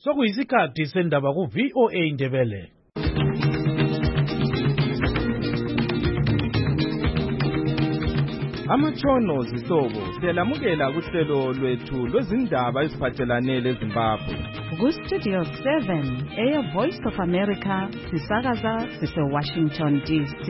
Sokuyisikhathi sendaba ku-VOA Indebele. Amatshono zihlobo siyalamukela kuhlelo lwethu lwezindaba eziphathelane leZimbabwe. Ku-Studio 7 Voice of America sisakaza sise-Washington DC.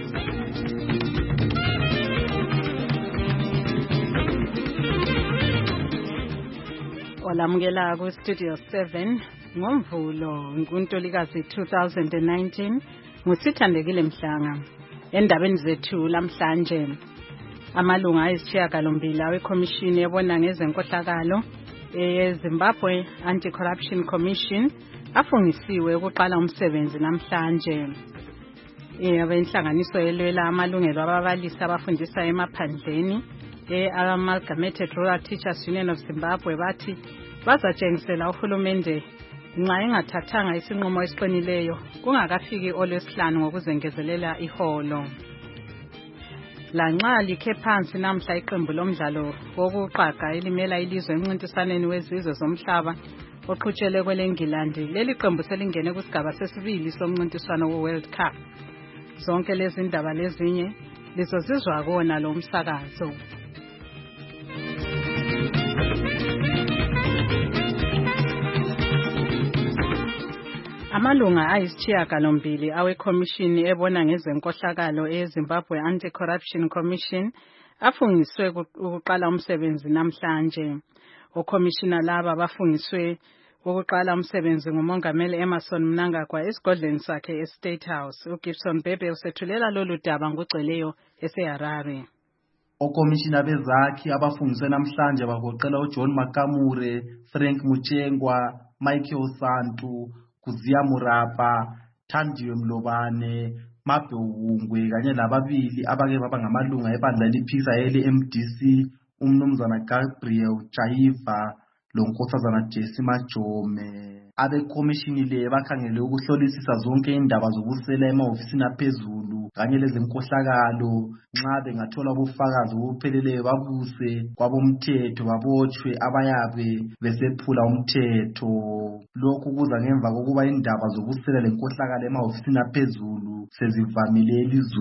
Olamukela ku-Studio 7 ngoMvulo kuNtulikazi 2019 nguSithandekile Mhlanga. Endabeni zethu lamhlanje, amalunga ayisishiyagalombili awekhomishini ebona ngezenkohlakalo eZimbabwe Anti-Corruption Commission afungisiwe ukuqala umsebenzi namhlanje. Abenhlanganiso elwela amalungelo ababalisi abafundisa emaphandleni Amalgamated Rural Teachers Union of Zimbabwe bathi bazatshengisela uhulumende nxa engathathanga isinqumo esiqinileyo kungakafiki oLwesihlanu ngokuzengezelela iholo. Lanxa likhe phansi namhla iqembu lomdlalo wokuqaga elimela ilizwe emncintisaneni wezizwe zomhlaba oqhutshelwe kweleNgilandi, leli qembu selingene kusigaba sesibili somncintiswano we-World Cup. Zonke lezi ndaba lezinye lizozizwa kona lo msakazo. Amalunga ayisishiyagalombili awekhomishini ebona ngezenkohlakalo eZimbabwe Anti-Corruption Commission afungiswe ukuqala umsebenzi namhlanje. Okhomishina laba bafungiswe ukuqala umsebenzi nguMongameli Emmerson Mnangagwa esigodlweni sakhe eState House. uGibson Bebe usethulela lolu daba ngugcweleyo eseHarare. Okomishina bezakhi abafungiswe namhlanje bagoqela uJohn Makamure, Frank Muchengwa, Michael Santu, Kuziya Murapa, Thandiwe Mlobane, Mabhewungwe kanye lababili abake baba ngamalunga ebandla eliphisa MDC, umnumzana Gabriel Chaiva lonkosazana Jesse Majome. Abekhomishini le bakhangele ukuhlolisisa zonke indaba zobusela emahofisini aphezulu kanye lezenkohlakalo. Nxa bengathola ubufakazi obupheleleyo babuse kwabomthetho babotshwe abayabe besephula umthetho. Lokhu kuza ngemva kokuba indaba zobusela lenkohlakalo emahofisini aphezulu sezivamile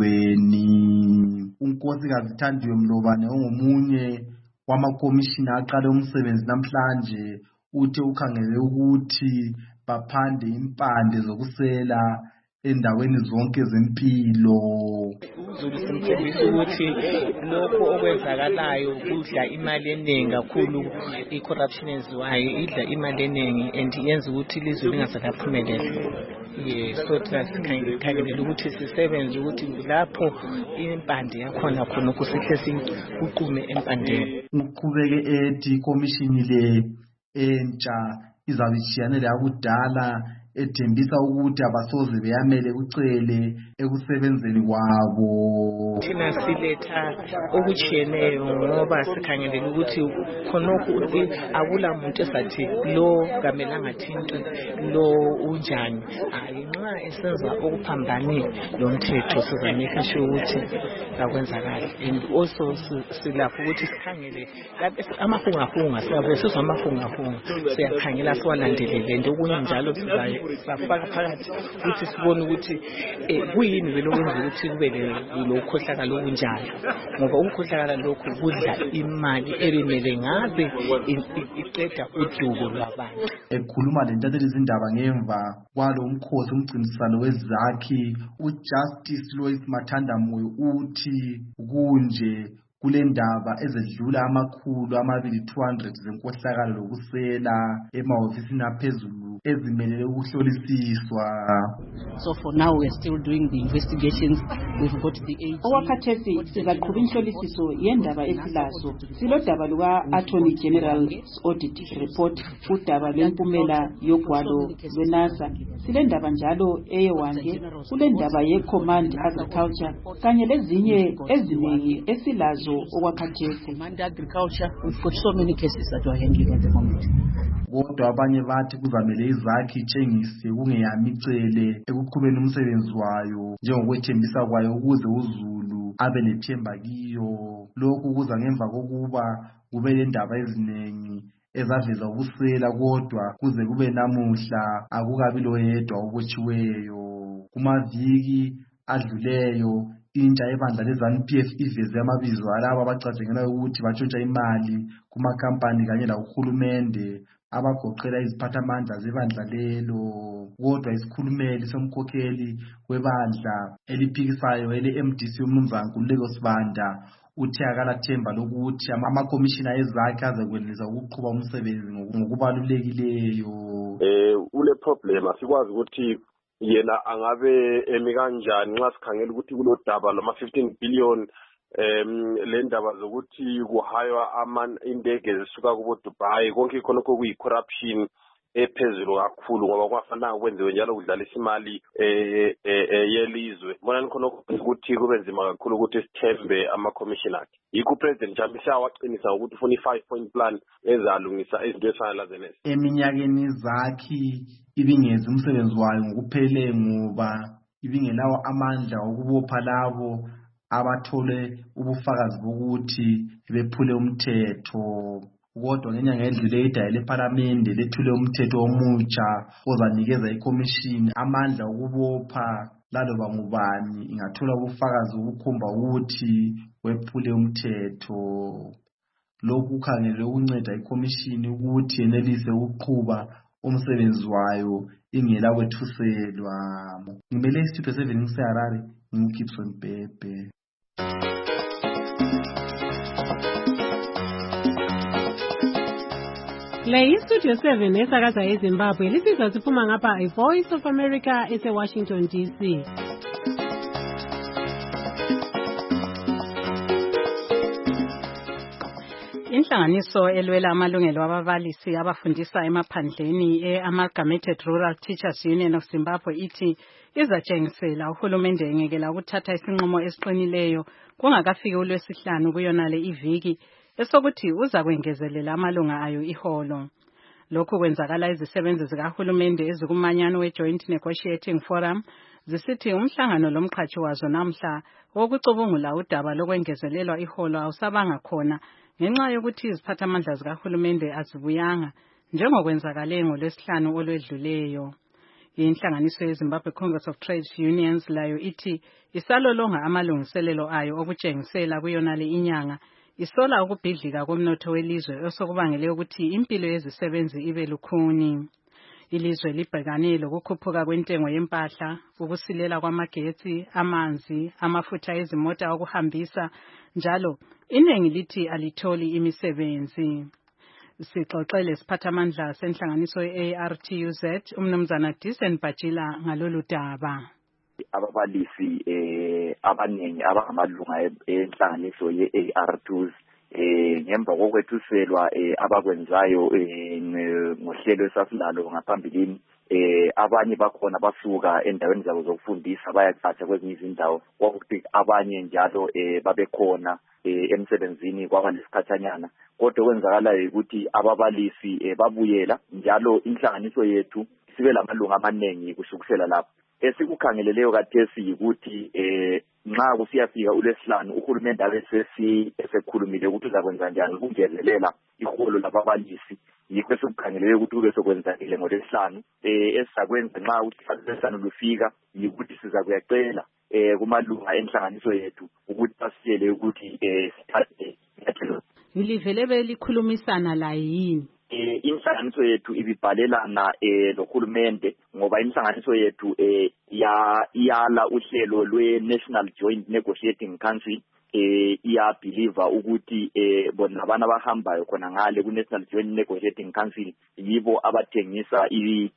elizweni. Unkosikazi Thandiwe Mlobane ongomunye wamakomishina aqale umsebenzi namhlanje uthe ukhangele ukuthi baphande impande zokusela endaweni zonke zempilo. Uzulu simthembisa ukuthi lokho okwenzakalayo kudla imali eningi kakhulu, i-corruption eziwayo idla imali eningi and yenza ukuthi ilizwe lingasakaphumeleli. So sikhangele ukuthi sisebenze ukuthi lapho impande yakhona khona kusihle siqume empandeni. Uqhubeke ethi ikomishini le entsha izabishiyanele yakudala ethembisa ukuthi abasoze beyamele ucele ekusebenzeni kwabo. Thina siletha okutshiyeneyo ngoba sikhangelele ukuthi khonokho akula muntu esathi lo kamelanga thintwe lo unjani. Nxa esenza okuphambanile lo mthetho sizanika sho ukuthi akwenzakala. And also silapho ukuthi sikhangele lapho amahunga siyabe sizwa amahunga siyakhangela siwalandelele nje okunye njalo safaka phakathi ukuthi sibone ukuthi kuyini vele okwenza ukuthi kube lokukhohlakala okunjalo, ngoba ukukhohlakala lokhu kudla imali elimele ngabe iqeda udubo lwabantu. Ekhuluma lentatheli izindaba ngemva kwalo umkhosi umgcinisano wezakhi, uJustice Lois Mathandamoyo uthi kunje kule ndaba ezedlula 200 zenkohlakalo lokusela emahofisini aphezulu ezimelele ukuhlolisiswa. So for now we are still doing the investigations. We've got the AG. Okwakhathesi sizaqhuba inhlolisiso yendaba esilazo. Silodaba luka-Attorney General's Audit Report, udaba lwempumela yogwalo lweNASA. Silendaba njalo eyewange, kulendaba ye-Command Agriculture kanye lezinye eziningi esilazo okwakhathesi. Command Agriculture, we've got so many cases that we're handling at the moment. Kodwa abanye bathi kuzamele izakhi itshengise kungeyami icele ekuqhubeni umsebenzi wayo njengokwethembisa kwayo ukuze uZulu abe lethemba kiyo. Lokhu kuza ngemva kokuba kube lendaba eziningi ezaveza ubusela kodwa kuze kube namuhla akukabi loyedwa obotshiweyo. Kumaviki adluleyo intsha ebandla leZANU-PF iveze amabizo alabo abacatshangela ukuthi batshontsha imali kumakampani kanye lahulumende abagoqela iziphathamandla zebandla lelo. Kodwa isikhulumeli somkhokheli webandla eliphikisayo ele-MDC uMnumzana Nkululeko Sibanda uthe akalathemba lokuthi amakomishina ezakhe azakwenelisa ukuqhuba umsebenzi ngokubalulekileyo. Ule problem asikwazi ukuthi yena angabe emi kanjani nxa sikhangela ukuthi kulodaba lama 15 billion le ndaba zokuthi kuhaywa indege zisuka kubo Dubai konke khonokho kuyi corruption ephezulu kakhulu ngoba kwafanele kwenziwe njalo kudlalisa imali yelizwe. Bona khonokho ukuthi kube nzima kakhulu ukuthi sithembe ama commission akhe. Yikho president Jambisa waqinisa ukuthi ufuna i5-point plan ezalungisa izinto ezifana lazenezi. Eminyakeni zakhe ibingezi umsebenzi wayo ngokuphelele ngoba ibingelawo amandla okubopha labo abathole ubufakazi bokuthi bephule umthetho. Kodwa ngenyanga edlule idaya lePhalamende lethule umthetho omutsha ozanikeza iCommission amandla okubopha laloba ngubani ingathola ubufakazi obukhomba ukuthi wephule umthetho. Lokhu kukhangelwe ukunceda iCommission ukuthi yenelise ukuqhuba umsebenzi wayo ingela kwethuselwa. Ngimele istudio 7 ngiseHarare, nginguGibson Bhebhe. Le istudio 7 esakaza eZimbabwe lisizwa siphuma ngapha iVoice of America eseWashington DC. Inhlanganiso elwela amalungelo ababalisi abafundisa emaphandleni e-Amalgamated Rural Teachers Union of Zimbabwe ithi izatshengisela uhulumende engekela ukuthatha isinqumo esiqinileyo kungakafiki uLwesihlanu kuyonale iviki esokuthi uza kwengezelela amalunga ayo iholo. Lokhu kwenzakala izisebenzi zikahulumende ezikumanyano we-Joint Negotiating Forum zisithi umhlangano lomqhatshi wazo namhla wokucubungula udaba lokwengezelelwa iholo awusabanga khona ngenxa yokuthi iziphathamandla zikahulumende azibuyanga njengokwenzakale ngoLwesihlanu olwedluleyo. Inhlanganiso yeZimbabwe Congress of Trade Unions layo ithi isalolonga amalungiselelo ayo okutshengisela kuyonale inyanga isola ukubhidlika komnotho welizwe osokubangele ukuthi impilo yezisebenzi ibe lukhuni. Ilizwe libhekane lokukhuphuka kwentengo yempahla, ukusilela kwamagetsi, amanzi, amafutha ezimota okuhambisa, njalo iningi lithi alitholi imisebenzi. Sixoxele siphathamandla senhlanganiso ye-ARTUZ uMnumzana Disen Bajila ngalolu daba. Ababalisi abanengi abangamalunga enhlanganiso ye-ARTUZ ngemva kokwethuselwa abakwenzayo ngohlelo esasilalo ngaphambilini abanye bakhona basuka endaweni zabo zokufundisa bayacatsha kwezinye izindawo kwakuthi abanye njalo babekhona emsebenzini kwaba lesikhathanyana kodwa kwenzakalayo ukuthi ababalisi babuyela njalo inhlanganiso yethu sibe lamalunga amaningi kusukela lapho. Esikukhangeleleyo kathesi ukuthi nxa kusiyafika uLwesihlanu uhulumende esekhulumile ukuthi uzakwenza njani ukungezelela iholo lababalisi. Yikho esikukhangelele ukuthi kube sokwenzakile ngoLwesihlanu esizakwenza nxa uLwesihlanu lufika yikuthi siza kuyacela kumalunga enhlanganiso yethu ukuthi basiyele ukuthi sithathe inyathelo. Ngilivele belikhulumisana la yini? Inhlanganiso yethu ibibhalelana lohulumende ngoba inhlanganiso yethu iyala uhlelo lwe-National Joint Negotiating Council iyabhiliva ukuthi bona abana abahambayo khona ngale ku-National Joint Negotiating Council yibo abathengisa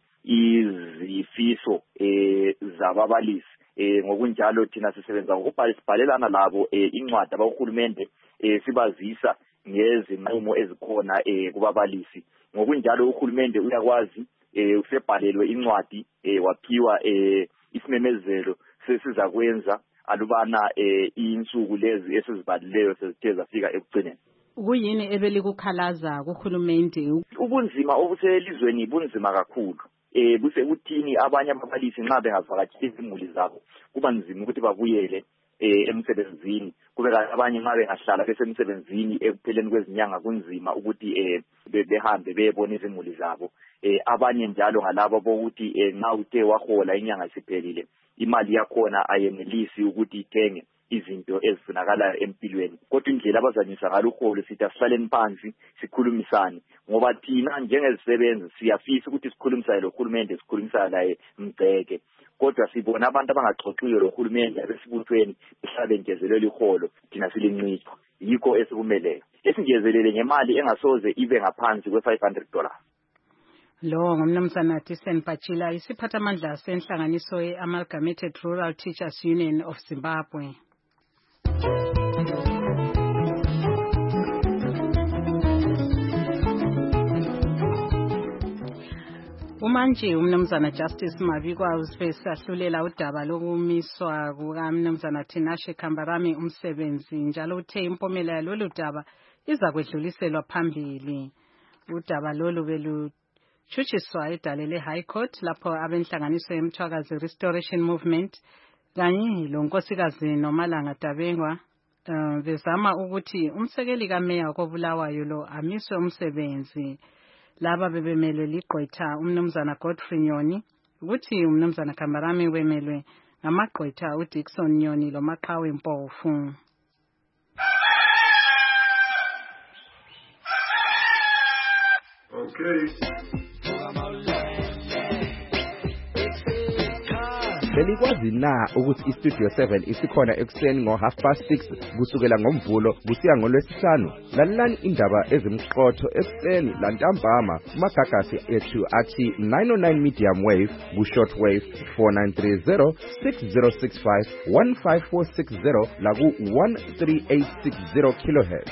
izifiso zababalisi. Ngokunjalo thina sisebenza ngokubhalelana labo incwadi abahulumende sibazisa ngezinqumo ezikhona kubabalisi. Ngokunjalo uhulumende uyakwazi usebhalelwe incwadi waphiwa isimemezelo sesiza kwenza alubana insuku lezi esizibhalileyo sezithe zafika ekugcineni. Kuyini ebelikukhalaza kuhulumende? Ubunzima obuselizweni bunzima kakhulu. Busekuthini abanye ababalisi nxa bengavakatshela izimuli zabo kuba nzima ukuthi babuyele emsebenzini kube abanye nxa bengahlala besemsebenzini ekupheleni kwezinyanga kunzima ukuthi behambe beyebona izimuli zabo. Abanye njalo ngalabo bokuthi nxa uthe wahola inyanga isiphelile imali yakhona ayenelisi ukuthi ithenge izinto ezifunakalayo empilweni. Kodwa indlela abazanyisa ngalo uholo sithi asihlaleni phansi sikhulumisane, ngoba thina njengezisebenzi siyafisa ukuthi sikhulumisane lohulumende, sikhulumisane laye Mgceke. Kodwa sibona abantu abangaxoxiyo lohulumende abesibuthweni behlabentezelwe iholo thina silincitho. Yikho esikumeleyo esingezelele ngemali engasoze ibe ngaphansi kwe$500. Lo ngumnumzana Tisen Pachila, isiphathamandla senhlanganiso ye-Amalgamated Rural Teachers Union of Zimbabwe. Umanje umnumzana Justice Mabikwa usesahlulela udaba lokumiswa kukaMnumzana Tinashe Kambarami umsebenzi, njalo uthe impumela yalolu daba iza kwedluliselwa phambili. Udaba lolu belutshutshiswa edalele High Court lapho abenhlanganiso yemthwakazi Restoration Movement kanye lonkosikazi Nomalanga Dabengwa bezama ukuthi umsekeli kameya koBulawayo lo amiswe umsebenzi. Laba bebemelwe ligqwetha umnumzana Godfrey Nyoni, ukuthi umnumzana Kambarami wemelwe ngamagqwetha uDickson Nyoni loMaqhawe Mpofu. Belikwazi na ukuthi iStudio 7 isikhona ekuseni ngo6:30 kusukela ngoMvulo kusiya ngoLwesihlanu? Lalelani indaba ezimqotho ekuseni lantambama kumagagasi ethu athi 909 medium wave ku-short wave 4930 6065 15460 laku 13860 kHz.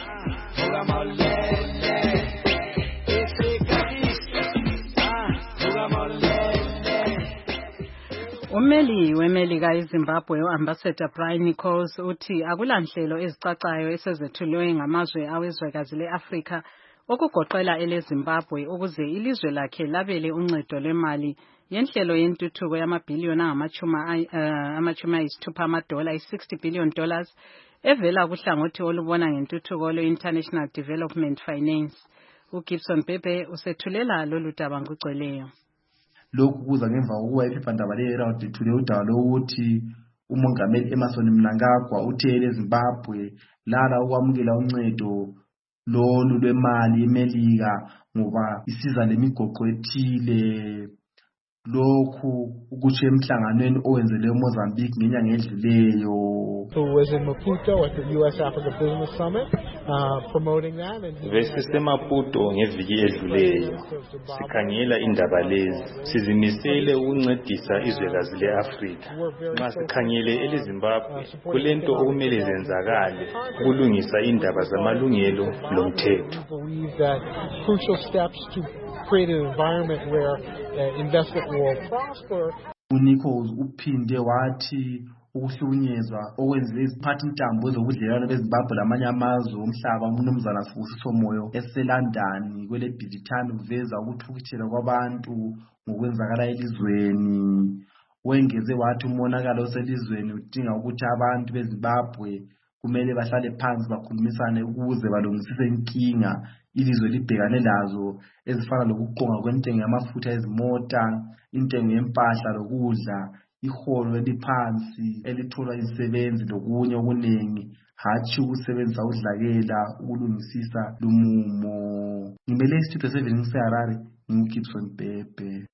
Umeli weMelika eZimbabwe uAmbassador Brian Nichols uthi akulanhlelo ezicacayo esezethulwe ngamazwe awezwekazi leAfrika okugoqela eleZimbabwe ukuze ilizwe lakhe labele uncedo lwemali yenhlelo yentuthuko yamabhiliyoni $60 billion evela kuhlangothi olubona ngentuthuko lwe-International Development Finance. uGibson Bebe usethulela lolu daba ngugcweleyo. Lokhu kuza ngemva kokuba iphephandaba le-Herald lithule udaba lokuthi umongameli Emmerson Mnangagwa uthe eleZimbabwe lala ukwamukela uncedo lolu lwemali yeMelika ngoba isiza lemigoqo ethile. Lokhu ukutsho emhlanganweni owenzelwe eMozambique ngenyanga edluleyo. Who was in Maputo at the U.S. Africa Business Summit, promoting that. Besisemaputo ngeviki edluleyo sikhangela indaba lezi, sizimisele ukuncedisa izwekazi le-Afrika. Nxa sikhangele eleZimbabwe kulento okumele zenzakale ukulungisa indaba zamalungelo lomthetho. Create an environment where investment will prosper. uNichols uphinde wathi ukuhlukunyezwa okwenziwe iziphatha intambo zobudlelwano beZimbabwe lamanye amazwe omhlaba umnumzana Sibusiso Moyo eseLondon kwele Bivitani uveza ukuthukuthela kwabantu ngokwenzakala elizweni. Wengeze wathi umonakalo oselizweni udinga ukuthi abantu beZimbabwe kumele bahlale phansi bakhulumisane ukuze balungisise inkinga ilizwe libhekane lazo ezifana lokuqonga kwentengo yamafutha ezimota, intengo yempahla lokudla, iholo eliphansi elitholwa izisebenzi lokunye okuningi, hatshi ukusebenzisa udlakela ukulungisisa lumumo. Ngimele iStudio 7 ngiseHarare, nginguGibson Bebe.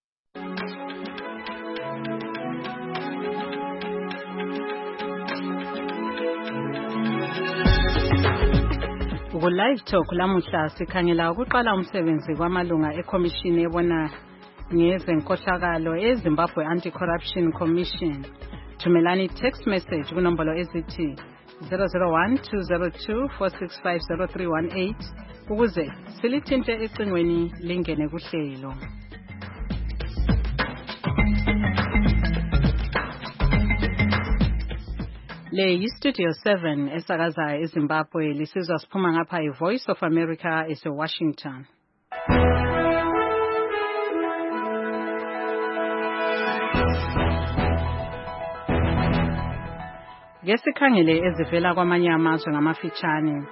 Ku-Live Talk lamuhla sikhangela ukuqala umsebenzi kwamalunga ekhomishini ebona ngezenkohlakalo eZimbabwe Anti-Corruption Commission. Thumelani text message kunombolo ezithi 001-202-465-0318 ukuze silithinte ecingweni lingene kuhlelo. Le yiStudio 7 esakaza eZimbabwe lisizwa siphuma ngapha iVoice of America eseWashington. Ngesikhangele ezivela kwamanye amazwe ngamafitshane.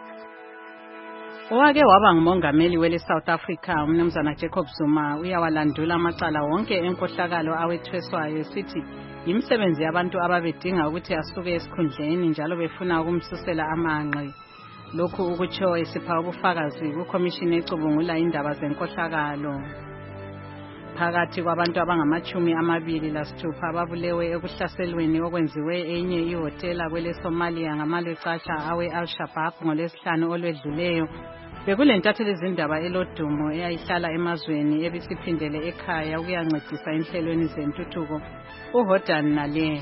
Owake waba ngumongameli wele South Africa umnumzana Jacob Zuma uyawalandula amacala wonke enkohlakalo awethweswayo esithi yimisebenzi yabantu ababedinga ukuthi asuke esikhundleni njalo befuna ukumsusela amanqe. Lokhu ukutsho esipha ubufakazi kukomishini ecubungula indaba zenkohlakalo. Phakathi kwabantu abangama-26 ababulewe ekuhlaselweni okwenziwe enye ihotela kwele Somalia ngamalwecatsha awe-Al-Shabaab ngolwesihlanu olwedluleyo. Bekulentatheli izindaba elodumo eyayihlala emazweni ebisiphindele ekhaya ukuyancedisa enhlelweni zentuthuko uHordan Nale.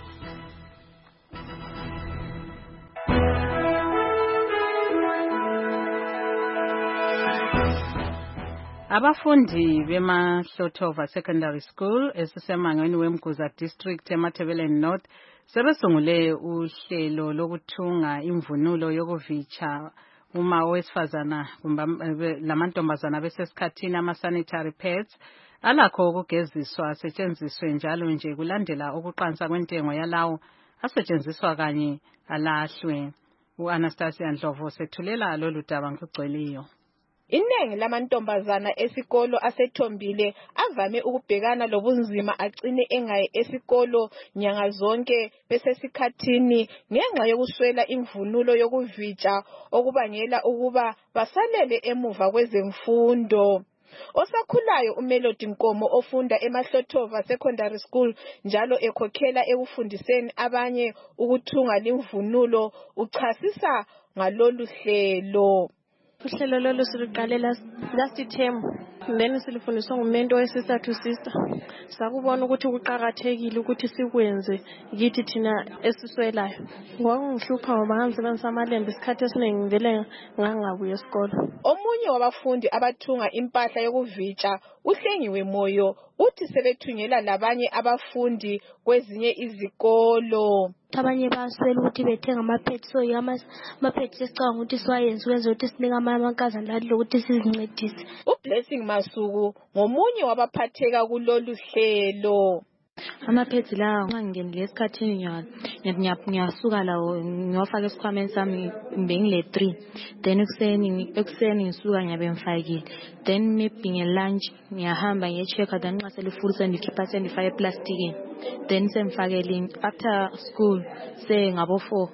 Abafundi bemaHlotova Secondary School esisemangweni weMguza District eMatabeleland North sebesungule uhlelo lokuthunga imvunulo yokuvitsha uma owesifazana lamantombazana besesikhathini ama-sanitary pads alakho ukugeziswa asetshenziswe njalo nje kulandela ukuqansa kwentengo yalawo asetshenziswa kanye alahlwe. U-Anastasia Ndlovu sethulela lolu daba ngokugcweleyo. Inengi lamantombazana esikolo asethombile avame ukubhekana lobunzima agcine engayi esikolo nyanga zonke besesikhathini ngenxa yokuswela imvunulo yokuvitsha okubangela ukuba basalele emuva kwezemfundo. Osakhulayo uMelody Nkomo ofunda eMaHlotova Secondary School njalo ekhokhela ekufundiseni abanye ukuthunga limvunulo uchasisa ngalolu hlelo. Uhlelo lolu siluqale last term then silifundiswa ngumento we-sister to sister. Sakubona ukuthi kuqakathekile ukuthi sikwenze kithi thina esiswelayo. Ngokungihlupha ngoba ngisebenzisa amalembe isikhathi esiningi ngivele ngangabuya esikolo. Omunye wabafundi abathunga impahla yokuvitsha uHlengiwe Moyo uthi sebethungela labanye abafundi kwezinye izikolo. Abanye baswela ukuthi bethenga ama-pads so ama-pads esicabanga ukuthi siwayenze ukwenza ukuthi sinika amankazana lali lokuthi sizincedise. uBlessing Masuku ngomunye wabaphatheka kulolu hlelo. Ama-pads lawa nxa ngingenile esikhathini ngiyasuka lawo ngiyofaka esikhwameni sami ngile 3 then ekuseni ngisuka ngiyabe ngifakile then maybe nge-lunch ngiyahamba ngiye-check-a then nxa seli-full sendikhipha sendifake eplastikini then sengifakele after school sengabo-4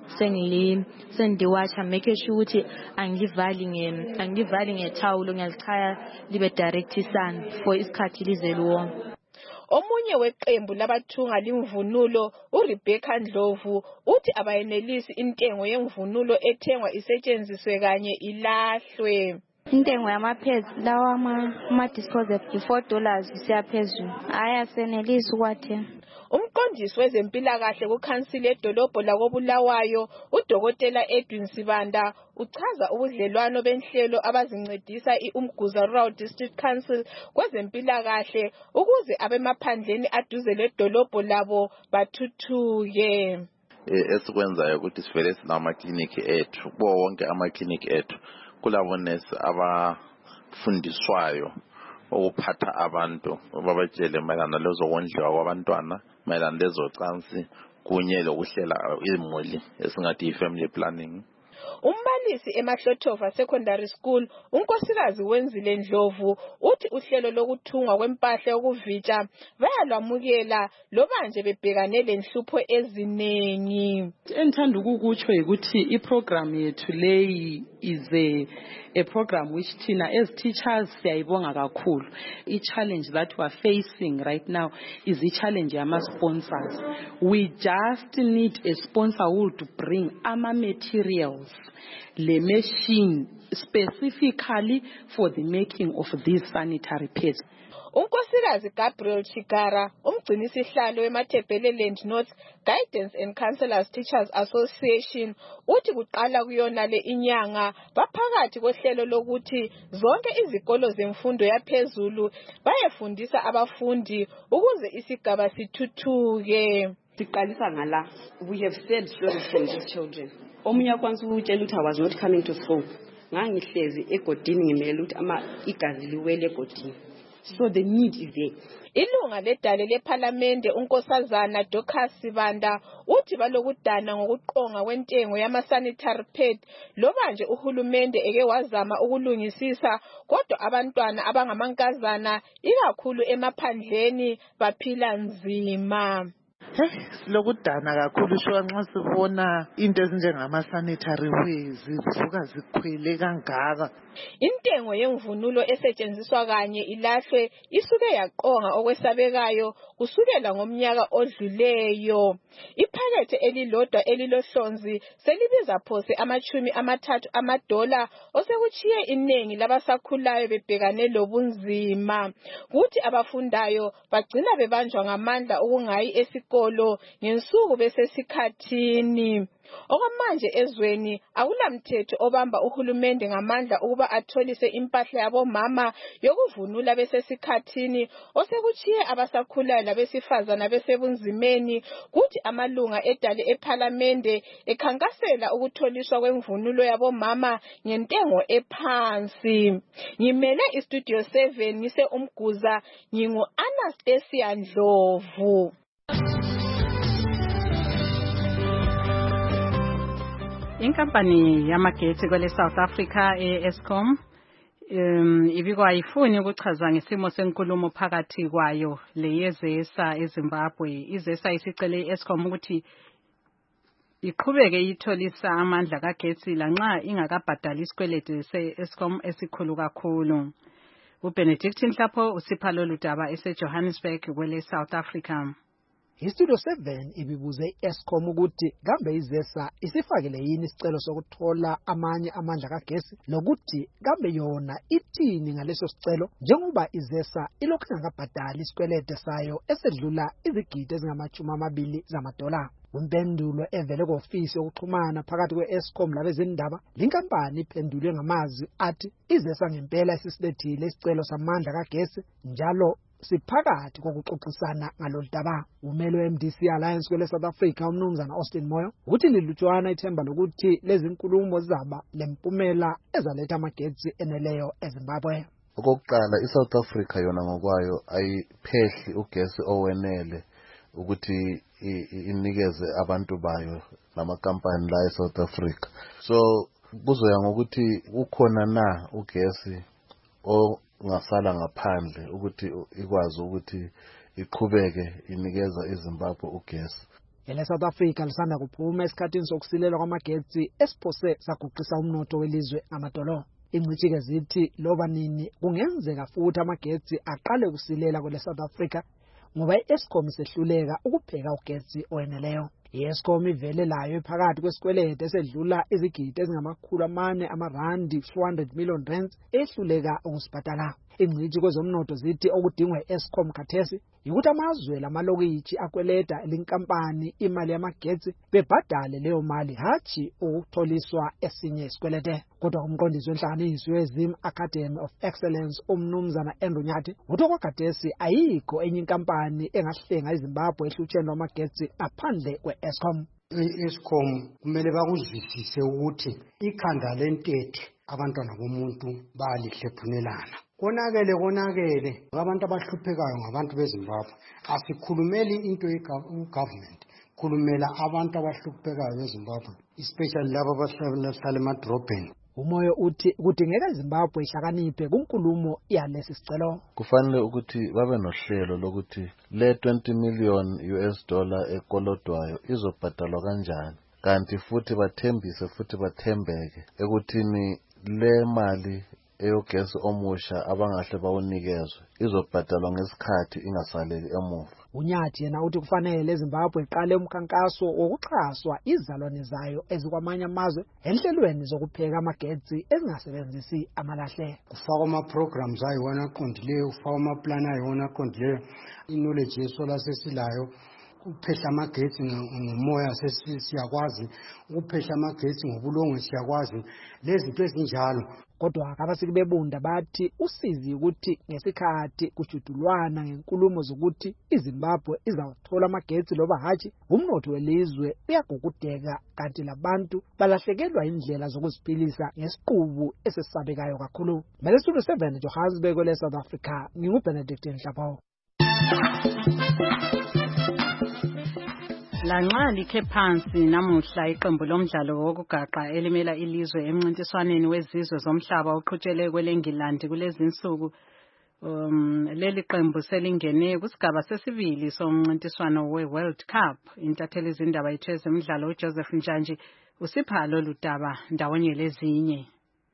sendiwatsha make sure ukuthi angilivali ngethawulo ngiyalichaya libe direct sun for isikhathi lize liwoma. Omunye weqembu labathunga limvunulo uRebecca Ndlovu uthi abayenelisi intengo yemvunulo ethengwa isetshenziswe kanye ilahlwe. Intengo yama-pads lawa ama-disposable $4 isiyaphezulu. Ayasenelisi ukwathenga. Umqondisi wezempilakahle kukhansili edolobho lakoBulawayo uDokotela Edwin Sibanda uchaza ubudlelwano benhlelo abazincedisa iUmguza Rural District Council kwezempilakahle ukuze abemaphandleni aduze ledolobho labo bathuthuke. Esikwenzayo ukuthi sivele sinama-clinic ethu kuwo wonke ama-clinic ethu kulabo nurse abafundiswayo ukuphatha abantu babatshele mayelana lezokondliwa kwabantwana mayelana lezocansi kunye lokuhlela imuli esingathi yi-family planning. Umbalisi eMaHlotova Secondary School unkosikazi Wenzile Ndlovu uthi uhlelo lokuthungwa kwempahla yokuvitsha bayalwamukela loba nje bebhekane lenhlupho ezinengi. Engithanda ukukutsho ukuthi iprogram yethu leyi is a program which thina as teachers siyayibonga kakhulu. I-challenge that we are facing right now is i-challenge yama-sponsors. We just need a sponsor who would bring materials, the machine specifically for the making of these sanitary pads. Unkosikazi Gabriel Chigara umgcinisihlalo weMatabeleland North Guidance and Counselors Teachers Association uthi kuqala kuyona le inyanga baphakathi kohlelo lokuthi zonke izikolo zemfundo yaphezulu bayefundisa abafundi ukuze isigaba sithuthuke. Siqalisa ngala, we have said stories from these children. Omunye kwanza ukutshela ukuthi I was not coming to school. Ngangihlezi egodini ngimele ukuthi igazi liwele egodini. So the need is there. Ilunga ledale lephalamende unkosazana Dorcas Sibanda uthi balokudana ngokuqonga kwentengo yama-sanitary pad loba nje uhulumende eke wazama ukulungisisa kodwa abantwana abangamankazana ikakhulu emaphandleni baphila nzima. Silokudana kakhulu sho nxa sibona into ezinjengama-sanitary ways zisuka zikhwele kangaka. Intengo yemvunulo esetshenziswa kanye ilahlwe isuke yaqonga okwesabekayo kusukela ngomnyaka odluleyo. Iphakethe elilodwa elilohlonzi selibiza phose $30 osekuchiye inengi labasakhulayo bebhekane lobunzima. Kuthi abafundayo bagcina bebanjwa ngamandla ukungayi esikolo ngensuku besesikhathini. Okwamanje ezweni akulamthetho obamba uhulumende ngamandla ukuba atholise impahla yabomama yokuvunula besesikhathini osekuchiye abasakhulayo labesifazana besebunzimeni. Kuthi amalunga edale ephalamende ekhankasela ukutholiswa kwemvunulo yabomama ngentengo ephansi. Ngimele istudio 7 ngise umguza ngingu Anastasia Ndlovu. Inkampani yamagetsi kwele South Africa Eskom ibikwa ayifuni ukuchaza ngesimo senkulumo phakathi kwayo leyezesa eZimbabwe. Izesa isicele Eskom ukuthi iqhubeke itholisa amandla kagetsi lanxa ingakabhadali isikweleti se-Eskom esikhulu kakhulu. uBenedict Nhlapho usipha lolu daba eseJohannesburg kwele South Africa. Istudio 7 ibibuze Eskom ukuthi kambe izesa isifakele yini isicelo sokuthola amanye amandla kagesi lokuthi kambe yona ithini ngaleso sicelo njengoba izesa ilokhu ingakabhadali isikweleti sayo esedlula izigidi ezingama-20 zamadola. Impendulo evele ku-ofisi yokuxhumana phakathi kwe-Eskom labezindaba, linkampani iphendule ngamazwi athi izesa ngempela isisilethile isicelo samandla kagesi njalo siphakathi kokuxoxisana ngalolu daba. Umelo we-MDC Alliance kwele South Africa umnumzana Austin Moyo uthi lilutshwana ithemba lokuthi lezi nkulumo zaba lempumela ezaletha amagetsi eneleyo eZimbabwe. Okokuqala iSouth Africa yona ngokwayo ayiphehli ugesi owenele ukuthi inikeze abantu bayo namakampani la eSouth Africa. So kuzoya ngokuthi ukhona na ugesi ongasala ngaphandle ukuthi ikwazi ukuthi iqhubeke inikeza iZimbabwe ugesi. Ele South Africa lisanda kuphuma esikhathini sokusilelwa kwamagetsi esiphose saguqisa umnotho welizwe ngamadolo. Ingcitshi-ke zithi loba nini kungenzeka futhi amagetsi aqale kusilela kwele South Africa ngoba iEskom isehluleka ukubheka ugesi oweneleyo. iEskom ivele layo ephakathi kwesikwelede esedlula izigidi ezingama-400 400 million rands ehluleka ukusibhadala. Ingcitshi kwezomnotho zithi okudingwa iEskom khathesi ukuthi amazwe lamalokitshi akweleda linkampani imali yamagetsi bebhadale leyo mali hathi ukutholiswa esinye isikwelede. Kodwa umqondisi wenhlanganiso yeZim Academy of Excellence umnumzana Andrew Nyathi uthi okwakhathesi ayikho enye inkampani engahlenga iZimbabwe ehlutsheni lwamagetsi ngaphandle kwe-Eskom. iEskom kumele bakuzwisise ukuthi ikhanda lentethe abantwana bomuntu balihlephunelana. Konakele abantu abahluphekayo ngabantu beZimbabwe. Asikhulumeli into ye-government, khulumela abantu abahluphekayo beZimbabwe, especially labo abahlala emadrobheni. Umoyo uthi kudingeka iZimbabwe ihlakaniphe kunkulumo yalesi sicelo. Kufanele ukuthi babe nohlelo lokuthi le $20 million ekolodwayo izobhadalwa kanjani, kanti futhi bathembise futhi bathembeke ekuthini le mali eyogesi omusha abangahle bawunikezwe izobhadalwa ngesikhathi ingasaleli emuva. Unyathi yena uthi kufanele iZimbabwe iqale umkhankaso wokuxhaswa izalwane zayo ezikwamanye amazwe enhlelweni zokupheka amagetsi ezingasebenzisi amalahle. Kufakwa ama-programs ayiwona aqondileyo, kufakwa amaplan ayiwona aqondileyo, i-knowledge yesola sesilayo ukuphehla amagetsi ngomoya siyakwazi, ukuphehla amagetsi ngobulongwe siyakwazi, lezinto ezinjalo. Kodwa abasiki bebunda bathi usizi ukuthi ngesikhathi kujudulwana ngenkulumo zokuthi iZimbabwe izawuthola amagetsi loba hatshi, umnotho welizwe uyagugudeka kanti labantu balahlekelwa indlela zokuziphilisa ngesiqubu esesabekayo kakhulu. Studio 7 Johannesburg, South Africa, nginguBenedict Nhlapo. Lanxa likhe phansi namuhla iqembu lomdlalo wokugaqa elimela ilizwe emncintiswaneni wezizwe zomhlaba oqhutshelwe kweleNgilandi kulezi insuku, leli qembu selingene kusigaba sesibili somncintiswano we-World Cup. Intatheli izindaba yethu ezemidlalo uJoseph Njanji usipha lolu daba ndawonye lezinye.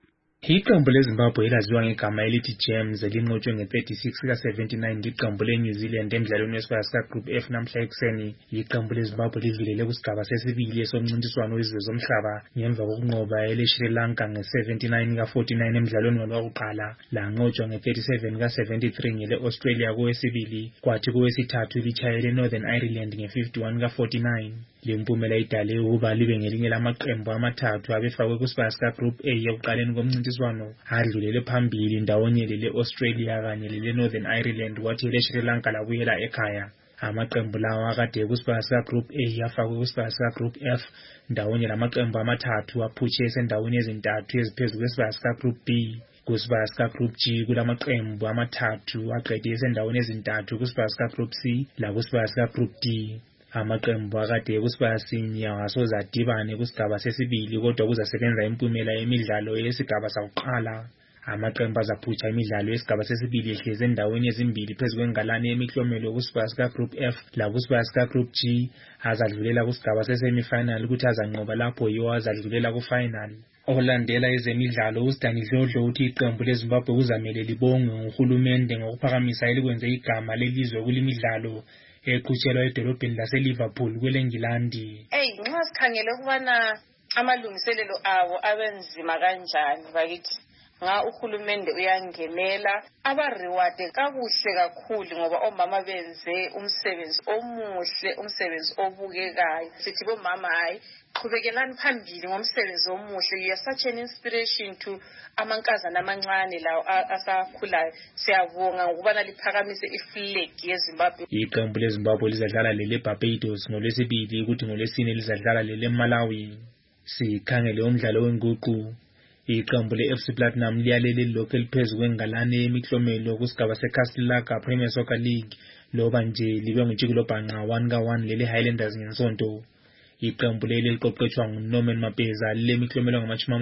Iqembu leZimbabwe elaziwa ngegama elithi Gems elinqotshwe nge-36 ka-79 liqembu le-New Zealand emdlalweni wesibaya Group F namhla ekuseni. Iqembu leZimbabwe lidlulele kusigaba sesibili somncintiswano wezizwe zomhlaba ngemva kokunqoba ele-Sri Lanka nge-79 ka-49 emdlalweni wokuqala, lanqotshwa nge-37 ka-73 ngele-Australia kowesibili, kwathi kowesithathu litshayele Northern Ireland nge-51 ka-49. Lempumela idale ukuba libe ngelinye lamaqembu amathathu abefakwe kusigaba Group A ekuqaleni komncintiswano adlulele phambili ndawonye lele-Australia kanye lele-Northern Ireland, kwathi ele-Sri Lanka labuyela ekhaya. Amaqembu lawa akade kusigaba Group A afakwe kusigaba Group F ndawonye lamaqembu amathathu aphutshe esendaweni ezintathu eziphezulu kwesigaba Group B. Kusigaba Group G kulamaqembu amathathu aqede esendaweni ezintathu kusigaba Group C lakusigaba Group D. Amaqembu akade kusigaba sinye asoze adibane kusigaba sesibili, kodwa kuzasebenza impumela yemidlalo yesigaba sakuqala. Amaqembu azaphutsha imidlalo yesigaba sesibili ehlezi endaweni ezimbili phezu kwengalane yemiklomelo kusigaba Group F lakusigaba Group G azadlulela kusigaba sesemifinal ukuthi azanqoba lapho yiwo azadlulela kufinal. Olandela ezemidlalo uSdani Dlodlo uthi iqembu leZimbabwe kuzamele libongwe nguhulumende ngokuphakamisa elikwenze igama lelizwe kulimidlalo eqhutshelwa edolobheni laseLiverpool kweleNgilandi. Nxa sikhangele ukubana amalungiselelo abo abenzima kanjani bakithi, nga uhulumende uyangenela abariwade kakuhle kakhulu ngoba omama benze umsebenzi omuhle, umsebenzi obukekayo. Sithi bomama hayi qhubekelani phambili ngomsebenzi omuhle. You are such an inspiration to amankazana amancane lawo asakhulayo. Siyabonga ngokubana liphakamise iflag yeZimbabwe. Iqembu leZimbabwe lizadlala lele-Barbados ngolwesibili ukuthi ngolwesine lizadlala lele-Malawi. Sikhangele umdlalo wenguqu. Iqembu le-FC Platinum liyalele lilokhu eliphezu kwengalane yemiklomelo kusigaba seCastelaka Premier Soccer League loba nje libe ngutshikilobhanqa 1-1 lele-Highlanders ngensonto. Iqembu leli liqoqetshwa nguNorman Mapeza lilemiklomelo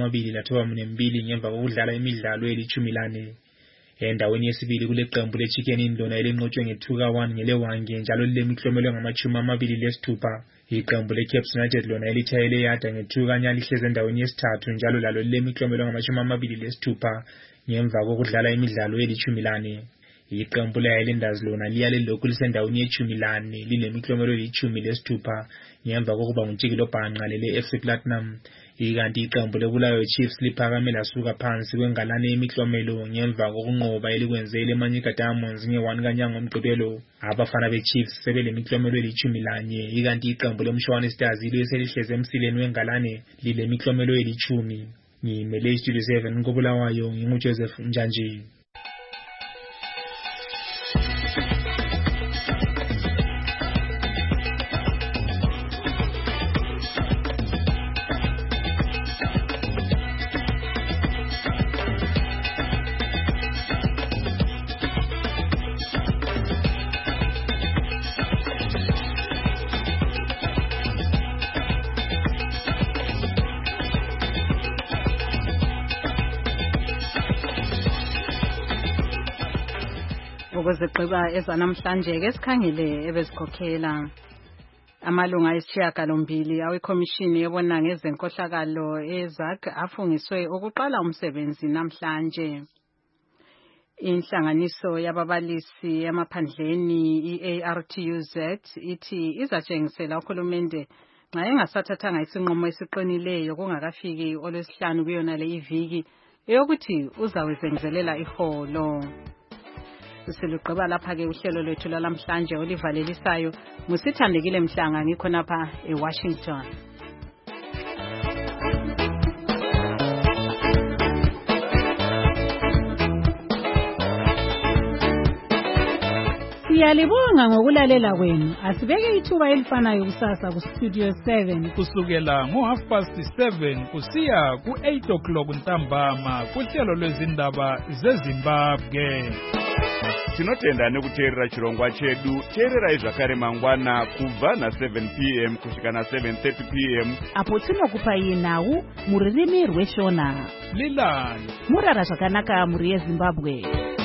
ngama-22 ngemva kokudlala imidlalo eli-14. Endaweni yesibili kule qembu le-Chicken Inn lona elinqotshwe nge-2-1 ngeleWange njalo lilemiklomelo ngama-26. Iqembu le-Caps United lona elitshayele yada nge-2-0 lihlezi endaweni yesithathu njalo lalo lilemiklomelo ngama-26 ngemva kokudlala imidlalo eli-14. Iqembu le-Highlanders lona liyale lokhu lisendaweni ye-14 lilemiklomelo eli-16 ngemva kokuba ngutshikilobhanqa lele-FC Platinum. Ikanti iqembu leBulawayo Chiefs liphakame lasuka phansi kwengalane yemiklomelo ngemva kokunqoba elikwenze leManyika Diamonds nge-1 kaNyanga ngomgqibelo. Abafana beChiefs sebelemiklomelo eli-11, ikanti iqembu leMshwana Stars libe selihleze emsileni wengalane lilemiklomelo eli-10. Ngimele Studio 7 koBulawayo nginguJoseph Njanji. Ukuzigqiba ezanamhlanje ke sikhangele ebezikhokhela amalunga ayisishiyagalombili awekhomishini ebona ngezenkohlakalo eZAG afungiswe ukuqala umsebenzi namhlanje. Inhlanganiso yababalisi emaphandleni iARTUZ ithi izatshengisela uhulumende nxa engasathathanga isinqumo esiqinileyo kungakafiki olwesihlanu kuyona le iviki eyokuthi uzawenzelela iholo. Siselugqiba lapha-ke uhlelo lwethu lwalamhlanje olivalelisayo ngusithandekile Mhlanga ngikhonapha eWashington. Siyalibonga ngokulalela kwenu. Asibeke ithuba elifanayo kusasa kuStudio 7 kusukela ngo7:30 kusiya ku8 ntambama kuhlelo lwezindaba zeZimbabwe. Tinotenda nekuteerera chirongwa chedu. Teererai zvakare mangwana kubva na7 p.m. kusvika na7:30 p.m. apo tinokupai nhau muririmi rweshona. Lilani murara zvakanaka muri yeZimbabwe.